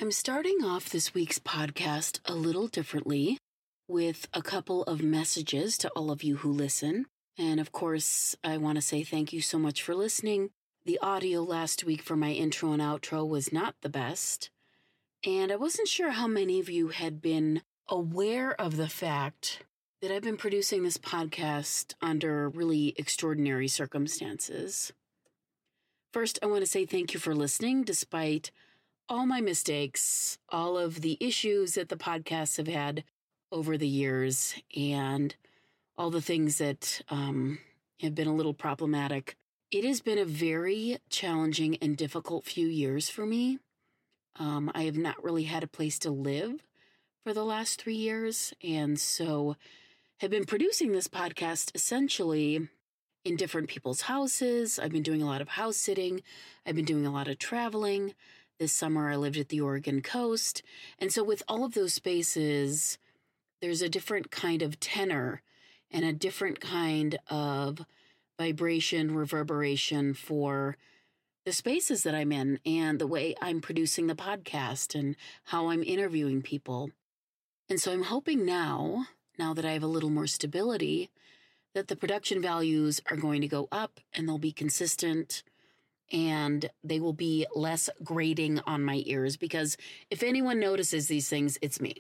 I'm starting off this week's podcast a little differently with a couple of messages to all of you who listen. And of course, I want to say thank you so much for listening. The audio last week for my intro and outro was not the best. And I wasn't sure how many of you had been aware of the fact that I've been producing this podcast under really extraordinary circumstances. First, I want to say thank you for listening, despite all my mistakes, all of the issues that the podcasts have had over the years, and all the things that have been a little problematic. It has been a very challenging and difficult few years for me. I have not really had a place to live for the last 3 years, and so have been producing this podcast essentially in different people's houses. I've been doing a lot of house sitting. I've been doing a lot of traveling. This summer I lived at the Oregon coast. And so with all of those spaces, there's a different kind of tenor and a different kind of vibration, reverberation for the spaces that I'm in and the way I'm producing the podcast and how I'm interviewing people. And so I'm hoping now that I have a little more stability, that the production values are going to go up and they'll be consistent and they will be less grating on my ears, because if anyone notices these things, it's me.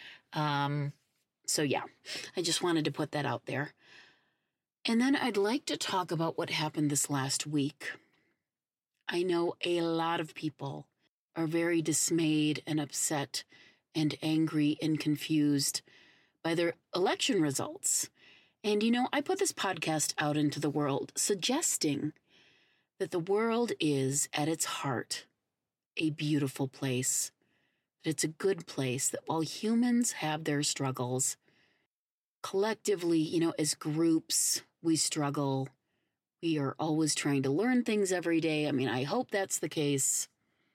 So yeah, I just wanted to put that out there. And then I'd like to talk about what happened this last week. I know a lot of people are very dismayed and upset and angry and confused by their election results. And I put this podcast out into the world suggesting that the world is, at its heart, a beautiful place, that it's a good place, that while humans have their struggles, collectively, as groups, we struggle. We are always trying to learn things every day. I mean, I hope that's the case.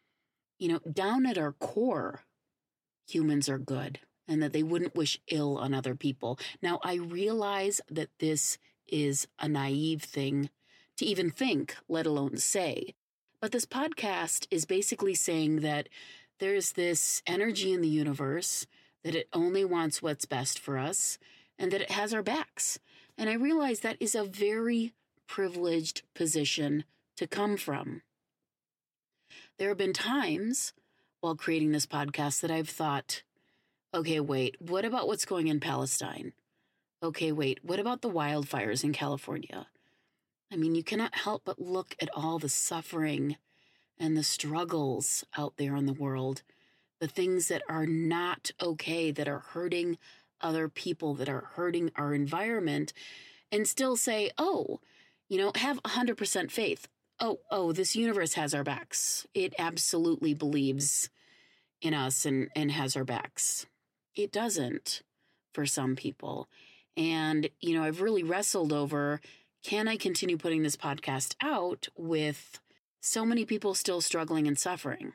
Down at our core, humans are good and that they wouldn't wish ill on other people. Now, I realize that this is a naive thing to even think, let alone say. But this podcast is basically saying that there's this energy in the universe, that it only wants what's best for us, and that it has our backs. And I realize that is a very privileged position to come from. There have been times while creating this podcast that I've thought, okay, wait, what about what's going in Palestine? Okay, wait, what about the wildfires in California? I mean, you cannot help but look at all the suffering and the struggles out there in the world, the things that are not okay, that are hurting other people, that are hurting our environment, and still say, have 100% faith. This universe has our backs. It absolutely believes in us and has our backs. It doesn't for some people. And, I've really wrestled over, can I continue putting this podcast out with so many people still struggling and suffering?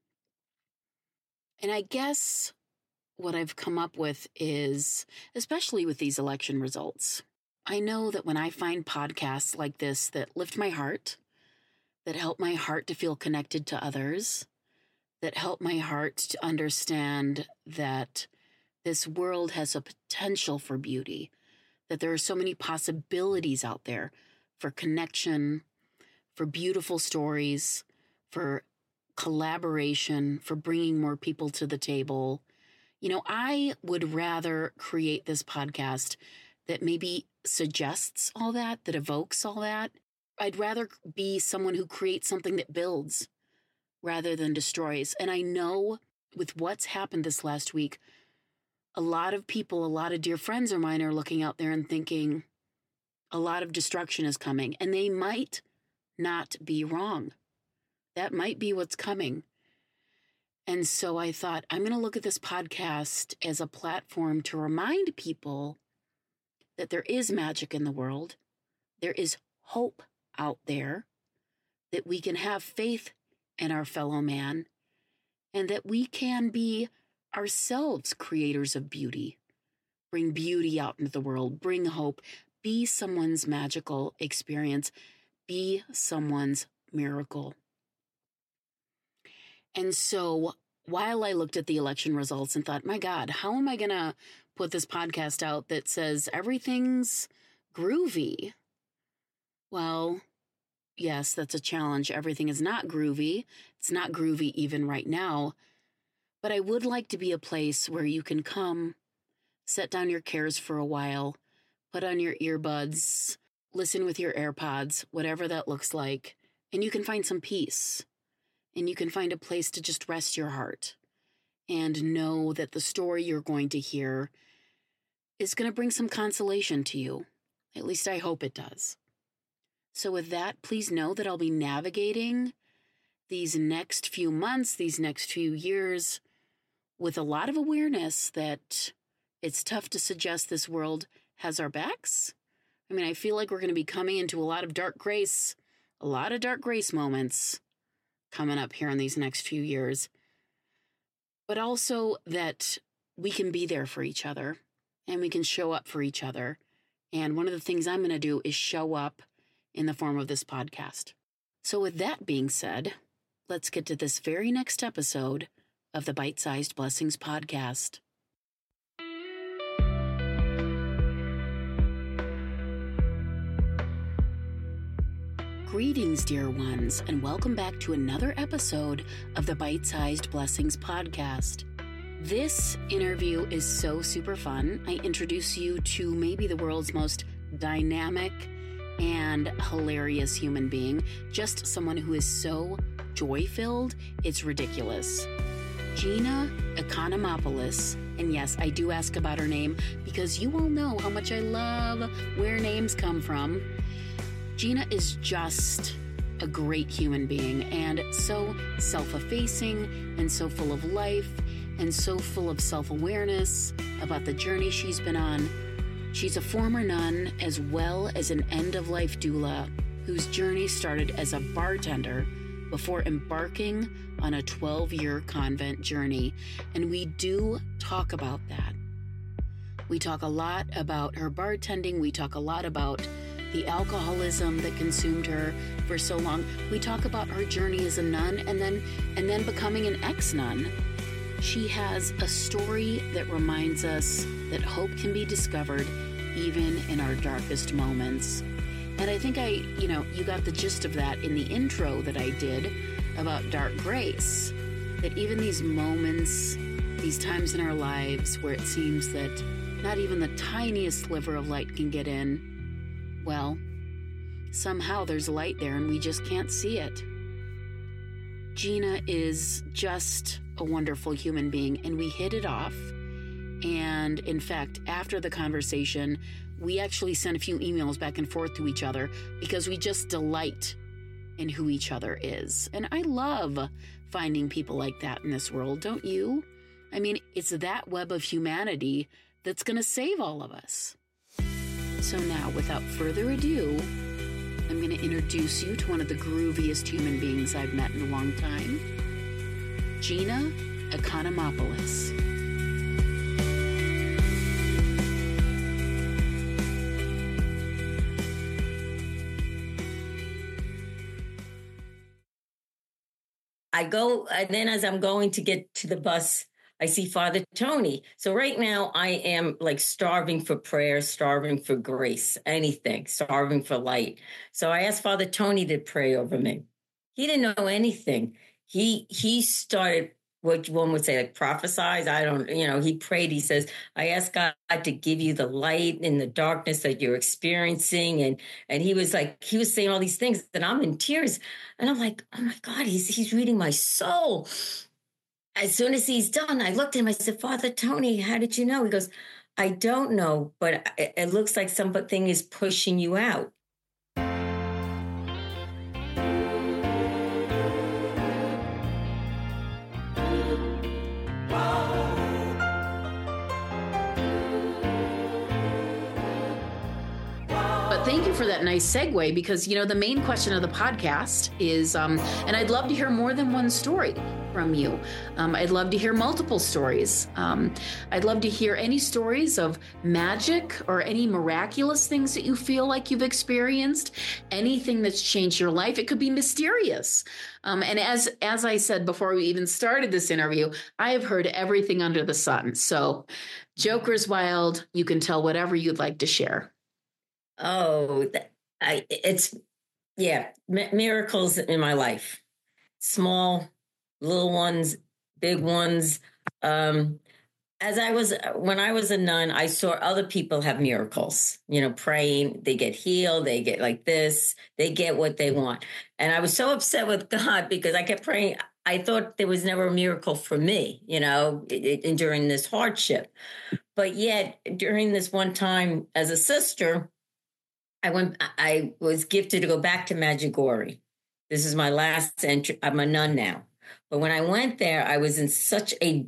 And I guess what I've come up with is, especially with these election results, I know that when I find podcasts like this that lift my heart, that help my heart to feel connected to others, that help my heart to understand that this world has a potential for beauty, that there are so many possibilities out there for connection, for beautiful stories, for collaboration, for bringing more people to the table. I would rather create this podcast that maybe suggests all that evokes all that. I'd rather be someone who creates something that builds rather than destroys. And I know with what's happened this last week, a lot of people, a lot of dear friends of mine are looking out there and thinking a lot of destruction is coming. And they might not be wrong. That might be what's coming. And so I thought, I'm going to look at this podcast as a platform to remind people that there is magic in the world. There is hope out there, that we can have faith in our fellow man, and that we can be ourselves creators of beauty, bring beauty out into the world, bring hope, be someone's magical experience, be someone's miracle. And so while I looked at the election results and thought, my God, how am I going to put this podcast out that says everything's groovy? Well, yes, that's a challenge. Everything is not groovy. It's not groovy even right now. But I would like to be a place where you can come, set down your cares for a while, put on your earbuds, listen with your AirPods, whatever that looks like, and you can find some peace. And you can find a place to just rest your heart and know that the story you're going to hear is going to bring some consolation to you. At least I hope it does. So with that, please know that I'll be navigating these next few months, these next few years, with a lot of awareness that it's tough to suggest this world has our backs. I mean, I feel like we're going to be coming into a lot of dark grace moments coming up here in these next few years, but also that we can be there for each other and we can show up for each other. And one of the things I'm going to do is show up in the form of this podcast. So with that being said, let's get to this very next episode of the Bite-Sized Blessings podcast. Greetings, dear ones, and welcome back to another episode of the Bite-Sized Blessings podcast. This interview is so super fun. I introduce you to maybe the world's most dynamic and hilarious human being, just someone who is so joy-filled, it's ridiculous. Gina Economopoulos, and yes, I do ask about her name because you all know how much I love where names come from. Gina is just a great human being and so self-effacing and so full of life and so full of self-awareness about the journey she's been on. She's a former nun as well as an end-of-life doula whose journey started as a bartender before embarking on a 12-year convent journey. And we do talk about that. We talk a lot about her bartending. We talk a lot about the alcoholism that consumed her for so long. We talk about her journey as a nun and then becoming an ex-nun. She has a story that reminds us that hope can be discovered even in our darkest moments. And I think you got the gist of that in the intro that I did about dark grace, that even these moments, these times in our lives where it seems that not even the tiniest sliver of light can get in, well, somehow there's light there and we just can't see it. Gina is just a wonderful human being and we hit it off. And in fact, after the conversation, we actually sent a few emails back and forth to each other because we just delight in who each other is. And I love finding people like that in this world, don't you? I mean, it's that web of humanity that's going to save all of us. So now, without further ado, I'm going to introduce you to one of the grooviest human beings I've met in a long time, Gina Economopoulos. I go, and then as I'm going to get to the bus, I see Father Tony. So right now I am like starving for prayer, starving for grace, anything, starving for light. So I asked Father Tony to pray over me. He didn't know anything. He started what one would say, like prophesize. He prayed. He says, I ask God to give you the light in the darkness that you're experiencing. And he was saying all these things and I'm in tears. And I'm like, oh my God, he's reading my soul. As soon as he's done, I looked at him, I said, Father Tony, how did you know? He goes, I don't know, but it looks like something is pushing you out. Thank you for that nice segue because, the main question of the podcast is, and I'd love to hear more than one story. from you. I'd love to hear multiple stories. I'd love to hear any stories of magic or any miraculous things that you feel like you've experienced, anything that's changed your life. It could be mysterious. And as I said before we even started this interview, I have heard everything under the sun. So Joker's Wild, you can tell whatever you'd like to share. Oh, miracles in my life. Small, little ones, big ones. When I was a nun, I saw other people have miracles, praying, they get healed, they get like this, they get what they want. And I was so upset with God because I kept praying. I thought there was never a miracle for me, during this hardship. But yet during this one time as a sister, I was gifted to go back to Medjugorje. This is my last entry. I'm a nun now. But when I went there, I was in such a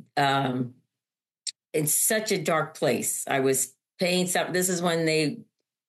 dark place. I was paying something. This is when they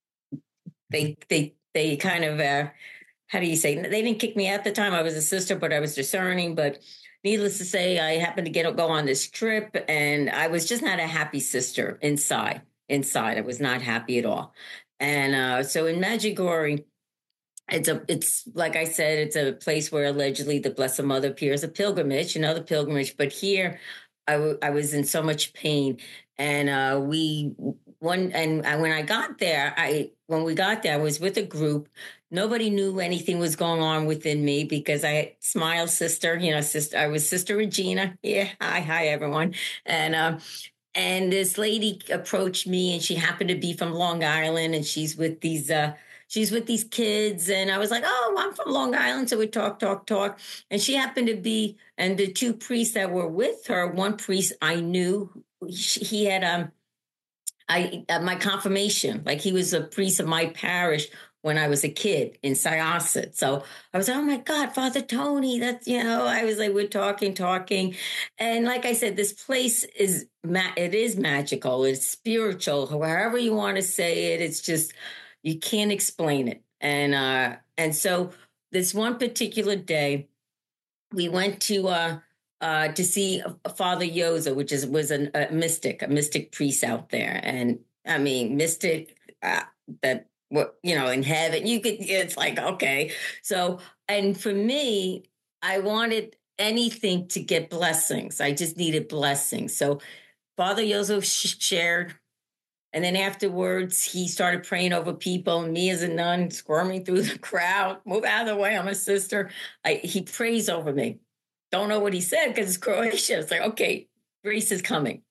kind of, how do you say? They didn't kick me out at the time. I was a sister, but I was discerning. But needless to say, I happened to go on this trip, and I was just not a happy sister inside. I was not happy at all. And so in Medjugorje, it's like I said, it's a place where allegedly the Blessed Mother appears, a pilgrimage, the pilgrimage. But here, I was in so much pain, and when I got there, I was with a group. Nobody knew anything was going on within me because I smile, sister. Sister. I was Sister Regina. Yeah, hi, everyone, and this lady approached me, and she happened to be from Long Island, and she's with these kids. And I was like, oh, I'm from Long Island. So we talk. And she happened to be, and the two priests that were with her, one priest I knew, he had my confirmation, like he was a priest of my parish when I was a kid in Syosset. So I was like, oh my God, Father Tony, that's, I was like, we're talking. And like I said, this place is magical. It's spiritual, however you want to say it. It's just, you can't explain it. And so this one particular day, we went to see Father Yozo, which was a mystic priest out there. And I mean, mystic, in heaven, it's like, okay. So, and for me, I wanted anything to get blessings. I just needed blessings. So Father Yozo shared. And then afterwards, he started praying over people. And me as a nun, squirming through the crowd, move out of the way, I'm a sister. He prays over me. Don't know what he said because it's Croatian. It's like, okay, grace is coming.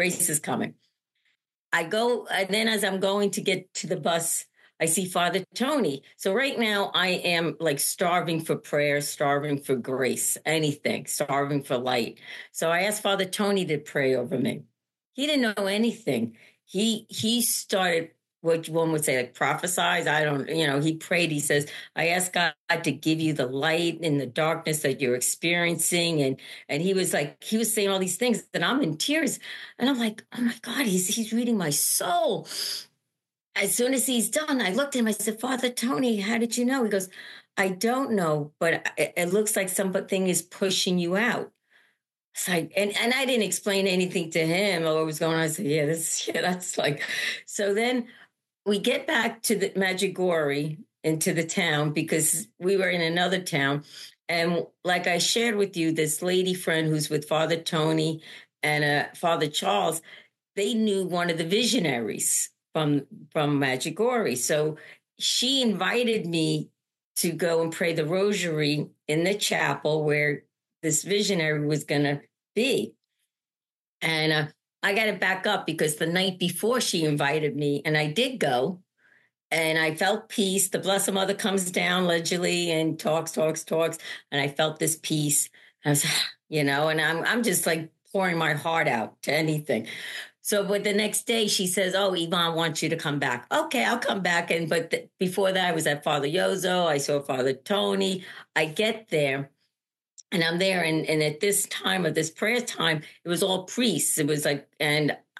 I go, and then as I'm going to get to the bus, I see Father Tony. So right now I am like starving for prayer, starving for grace, anything, starving for light. So I asked Father Tony to pray over me. He didn't know anything. He started what one would say like prophesize. I don't, he prayed. He says, I ask God to give you the light in the darkness that you're experiencing. And he was saying all these things, and I'm in tears. And I'm like, oh my God, he's reading my soul. As soon as he's done, I looked at him, I said, Father Tony, how did you know? He goes, I don't know, but it looks like something is pushing you out. So and I didn't explain anything to him or what was going on. I said, that's like, so then we get back to the Medjugorje into the town because we were in another town. And like I shared with you, this lady friend who's with Father Tony and Father Charles, they knew one of the visionaries from Medjugorje. So she invited me to go and pray the rosary in the chapel where this visionary was going to be. And I got to back up because the night before she invited me, and I did go, and I felt peace. The Blessed Mother comes down allegedly and talks. And I felt this peace. I was, and I'm just like pouring my heart out to anything. So, but the next day she says, oh, Yvonne wants you to come back. Okay, I'll come back. But before that, I was at Father Yozo. I saw Father Tony. I get there and I'm there. And at this time of this prayer time, it was all priests. It was like, and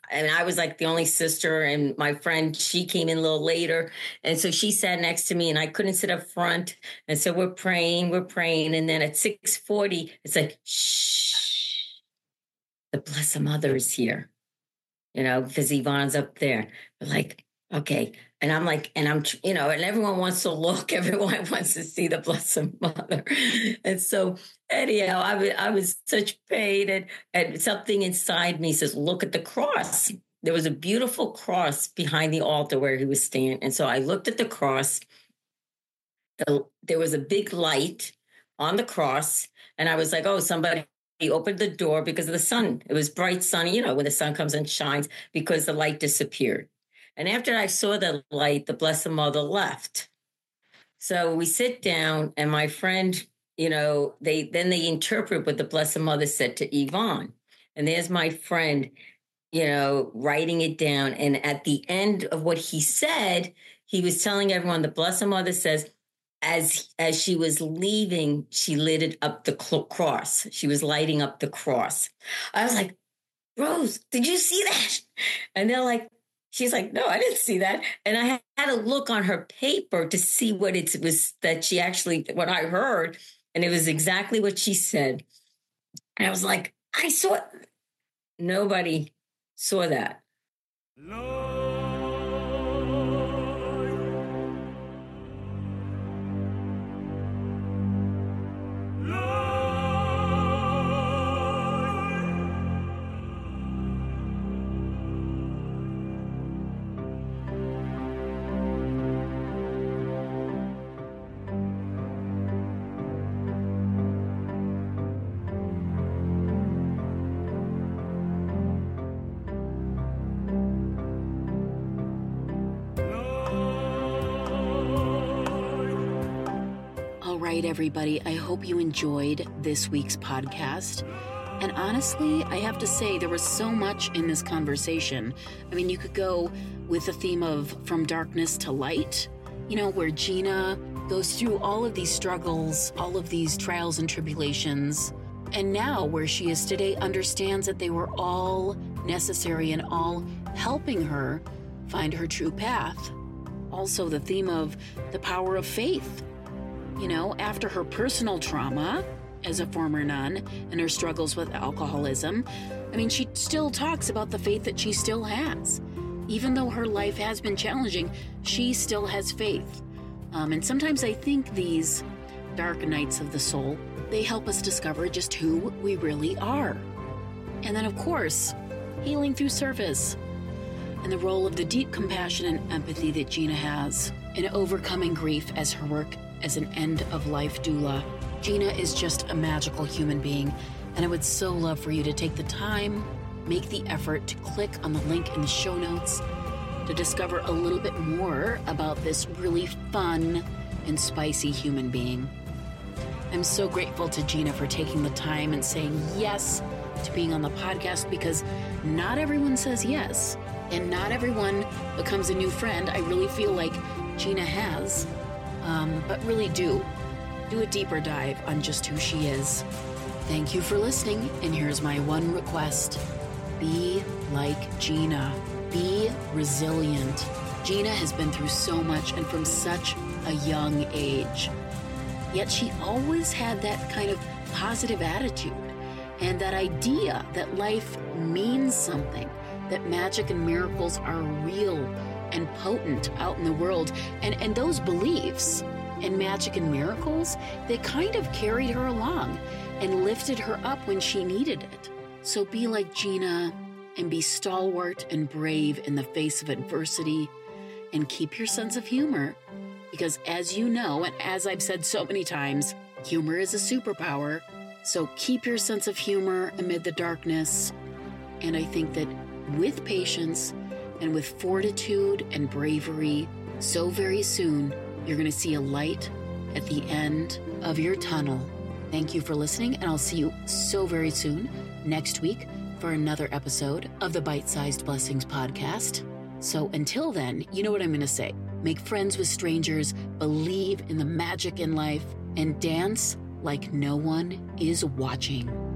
and I was like the only sister, and my friend, she came in a little later. And so she sat next to me and I couldn't sit up front. And so we're praying. And then at 6:40, it's like, shh, the Blessed Mother is here, because Yvonne's up there. We're like, okay. And I'm like, and everyone wants to look, everyone wants to see the Blessed Mother. And so anyhow, I was such pain, and something inside me says, look at the cross. There was a beautiful cross behind the altar where he was standing. And so I looked at the cross. There was a big light on the cross. And I was like, oh, somebody opened the door because of the sun. It was bright sunny, when the sun comes and shines, because the light disappeared. And after I saw the light, the Blessed Mother left. So we sit down, and my friend, they interpret what the Blessed Mother said to Yvonne. And there's my friend, writing it down. And at the end of what he said, he was telling everyone, the Blessed Mother says, as she was leaving, she lit up the cross. She was lighting up the cross. I was like, Rose, did you see that? And they're like, she's like, no, I didn't see that. And I had to look on her paper to see what it was that she actually, what I heard. And it was exactly what she said. And I was like, I saw it. Nobody saw that. All right, everybody, I hope you enjoyed this week's podcast. And honestly, I have to say there was so much in this conversation. I mean, you could go with the theme of From Darkness to Light, where Gina goes through all of these struggles, all of these trials and tribulations. And now, where she is today, understands that they were all necessary and all helping her find her true path. Also, the theme of the power of faith. After her personal trauma as a former nun and her struggles with alcoholism, she still talks about the faith that she still has. Even though her life has been challenging, she still has faith. And sometimes I think these dark nights of the soul, they help us discover just who we really are. And then, of course, healing through service and the role of the deep compassion and empathy that Gina has in overcoming grief as her work as an end-of-life doula. Gina is just a magical human being, and I would so love for you to take the time, make the effort to click on the link in the show notes to discover a little bit more about this really fun and spicy human being. I'm so grateful to Gina for taking the time and saying yes to being on the podcast, because not everyone says yes, and not everyone becomes a new friend. I really feel like Gina has. But really do a deeper dive on just who she is. Thank you for listening, and here's my one request. Be like Gina. Be resilient. Gina has been through so much and from such a young age. Yet she always had that kind of positive attitude and that idea that life means something, that magic and miracles are real and potent out in the world. And those beliefs and magic and miracles, they kind of carried her along and lifted her up when she needed it. So be like Gina and be stalwart and brave in the face of adversity, and keep your sense of humor. Because as you know, and as I've said so many times, humor is a superpower. So keep your sense of humor amid the darkness. And I think that with patience and with fortitude and bravery, so very soon, you're going to see a light at the end of your tunnel. Thank you for listening, and I'll see you so very soon next week for another episode of the Bite-Sized Blessings podcast. So until then, you know what I'm going to say. Make friends with strangers, believe in the magic in life, and dance like no one is watching.